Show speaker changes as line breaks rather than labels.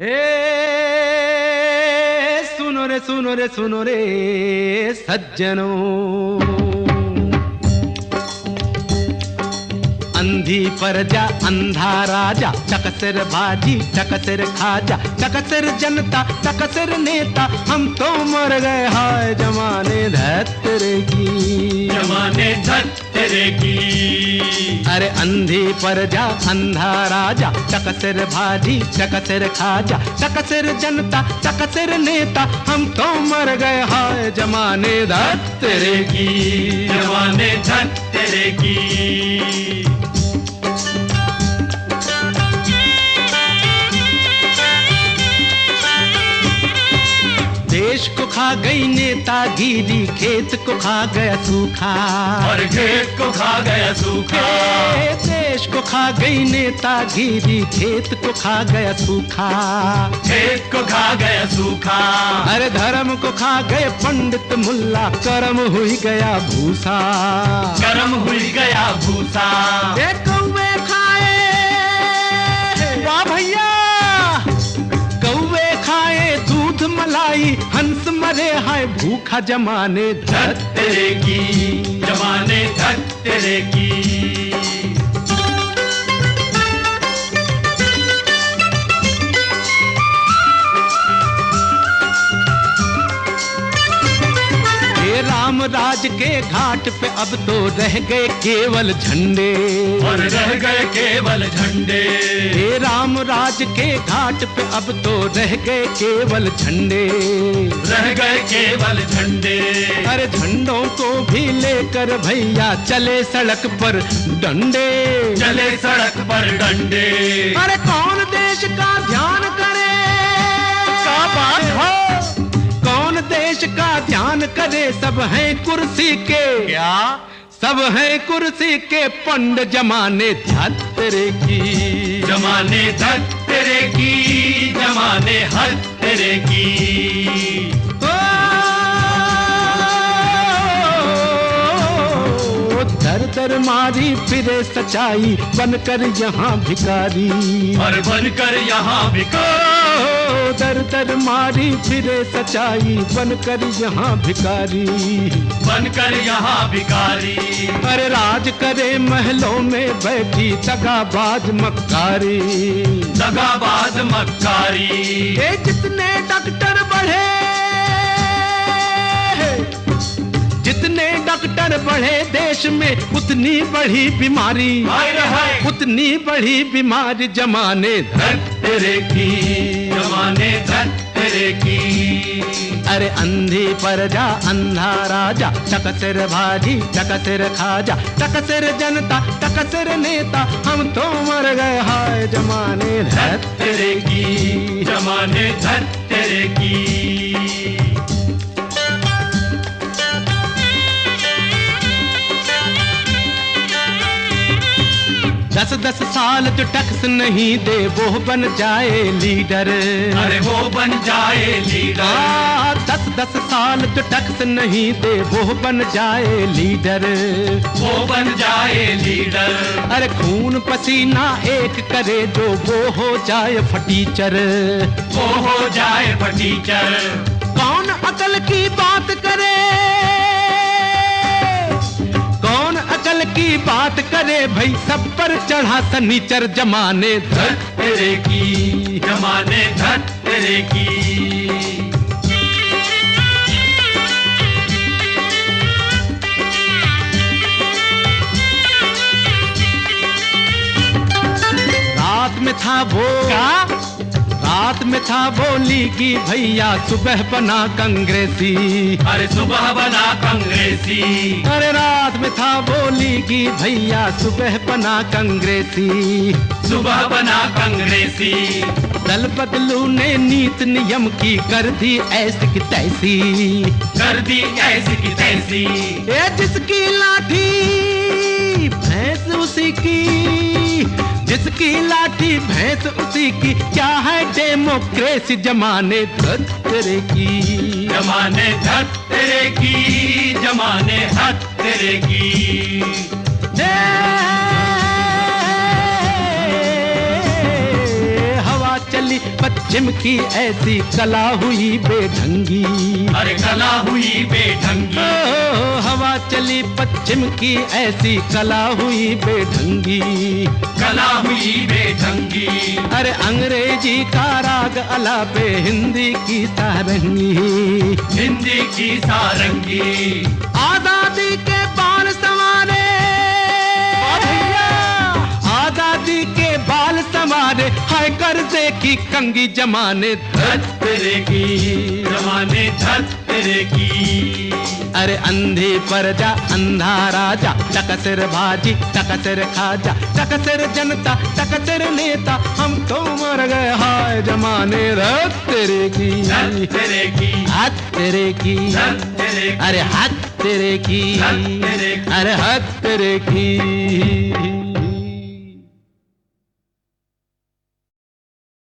सुनो रे सुनो रे सज्जनों, अंधी परजा अंधा राजा, टकसर भाजी टकसर खाजा, टकसर जनता टकसर नेता, हम तो मर गए हाय जमाने धत्तरे की,
जमाने धत्तरे की।
अरे अंधी परजा अंधा राजा, टकसर भाजी टकसर खाजा, टकसर जनता टकसर नेता, हम तो मर गए हाय जमाने धत्तरे की,
जमाने धत्तरे की।
देश को खा गई नेतागिरी, खेत को खा गया सूखा,
और खेत को खा गया सूखा।
देश को खा गई नेतागिरी, खेत को खा गया सूखा,
खेत को खा गया सूखा।
अरे धर्म को खा गए पंडित मुल्ला, कर्म हुई गया भूसा,
कर्म हुई गया भूसा।
कौवे खाए, वाह भैया, कौवे खाए दूध मलाई, हंस मरे हाय भूखा जमाने
धत्तरे की, जमाने धत्तरे की। राम राज के घाट पे अब तो रह गए केवल झंडे, और रह गए केवल झंडे।
हे राम राज के घाट पे अब तो रह गए केवल झंडे,
रह गए केवल झंडे।
अरे झंडों को भी लेकर भैया चले सड़क पर डंडे,
चले सड़क पर डंडे।
अरे कौन देश का ध्यान करे,
क्या बात हो,
कौन देश का ध्यान करे, सब हैं कुर्सी के,
क्या
सब हैं कुर्सी के पंड जमाने धत्तरे की,
जमाने धत्तरे की, जमाने हत्तरे की।
दर दर मारी फिरे सच्चाई, बनकर यहाँ भिखारी,
और बनकर यहाँ भिखारी।
दर दर मारी फिरे सच्चाई, बनकर यहाँ भिखारी,
बनकर यहाँ भिखारी।
अरे राज करे महलों में बैठी दगाबाज मक्कारी,
दगाबाज मक्कारी।
ये जितने डॉक्टर बढ़े, जितने डॉक्टर बढ़े देश में, उतनी बढ़ी बीमारी, उतनी बढ़ी बीमारी जमाने
धत्तरे की, जमाने धत्तरे की।
अरे अंधी परजा अंधा राजा, टकसर भाजी टकसर खाजा, टकसर जनता टकसर नेता, हम तो मर गए हाय जमाने
धत्तरे की, जमाने धत्तरे की।
10-10 साल जो टैक्स नहीं दे वो बन जाए लीडर,
अरे वो बन जाए लीडर।
10-10 साल जो टैक्स नहीं दे वो बन जाए लीडर,
वो बन जाए लीडर।
अरे खून पसीना एक करे जो वो हो जाए फटीचर,
वो हो जाए फटीचर।
कौन अकल की बात करे, कौन अकल की बात करे भाई, सब पर चढ़ा सनीचर जमाने
धत्तरे की, जमाने धत्तरे की।
रात में था वो, रात में था बोली की भैया सुबह बना कांग्रेसी,
अरे सुबह बना कांग्रेसी।
अरे रात में था बोली की भैया सुबह बना कांग्रेसी,
सुबह बना कांग्रेसी।
दल बदलू ने नीत नियम की कर दी ऐसी की तैसी,
कर दी ऐसी की तैसी।
ये जिसकी लाठी भैंस उसी की, जिसकी लाठी भैंस उसी की, क्या है डेमोक्रेसी जमाने धत्तरे की,
जमाने धत्तरे की, जमाने हत्तरे की।
हवा चली चली पश्चिम की ऐसी कला हुई बेढंगी।
अरे कला हुई बेढंगी।
ओ, हवा चली पश्चिम की ऐसी कला हुई बेढंगी।
कला हुई बेढंगी।
अरे अंग्रेजी का राग अलापे हिंदी की सारंगी।
हिंदी की सारंगी।
आजादी के बाल संवारे आजादी के बाल संवारे हाय कर्जे की कंगी जमाने
धत तेरे की जमाने धत तेरे की।
अरे अंधी प्रजा अंधा राजा टकसर भाजी टकसर खाजा टकसर जनता टकसर नेता हम तो मर गए हाय जमाने रत तेरे की
धत तेरे की
हाथ तेरे की
धत तेरे की।
अरे हाथ तेरे की
धत तेरे की।
अरे हाथ तेरे की।